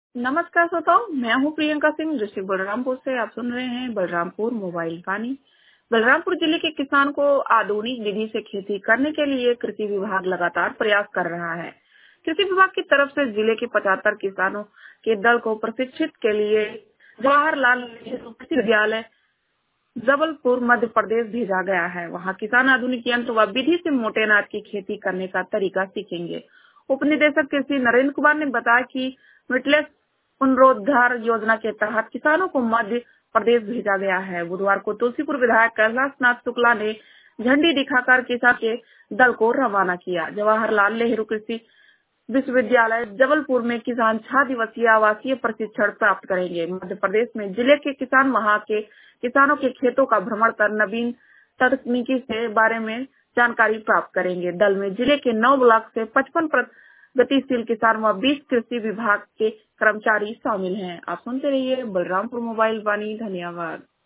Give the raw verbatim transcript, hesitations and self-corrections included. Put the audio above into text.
नमस्कार श्रोताओं, मैं हूं प्रियंका सिंह डिस्ट्रिक्ट बलरामपुर से। आप सुन रहे हैं बलरामपुर मोबाइल वाणी। बलरामपुर जिले के किसान को आधुनिक विधि से खेती करने के लिए कृषि विभाग लगातार प्रयास कर रहा है। कृषि विभाग की तरफ से जिले के पचहत्तर किसानों के दल को प्रशिक्षित के लिए जवाहरलाल नेहरू कृषि विद्यालय जबलपुर मध्य प्रदेश भेजा गया है। वहां किसान आधुनिक यंत्र व विधि से मोटे अनाज की खेती करने का तरीका सीखेंगे। उप निदेशक कृषि नरेंद्र कुमार ने बताया कि मिटलेस पुनरोद्धार योजना के तहत किसानों को मध्य प्रदेश भेजा गया है। बुधवार को तुलसीपुर विधायक कैलाश नाथ शुक्ला ने झंडी दिखाकर किसान के दल को रवाना किया। जवाहरलाल नेहरू कृषि विश्वविद्यालय जबलपुर में किसान छह दिवसीय आवासीय प्रशिक्षण प्राप्त करेंगे। मध्य प्रदेश में जिले के किसान वहां के किसानों के खेतों का भ्रमण कर नवीन तकनीकी के बारे में जानकारी प्राप्त करेंगे। दल में जिले के नौ ब्लॉक से पचपन प्रगतिशील किसान व बीस कृषि विभाग के कर्मचारी शामिल हैं। आप सुनते रहिए बलरामपुर मोबाइल वाणी। धन्यवाद।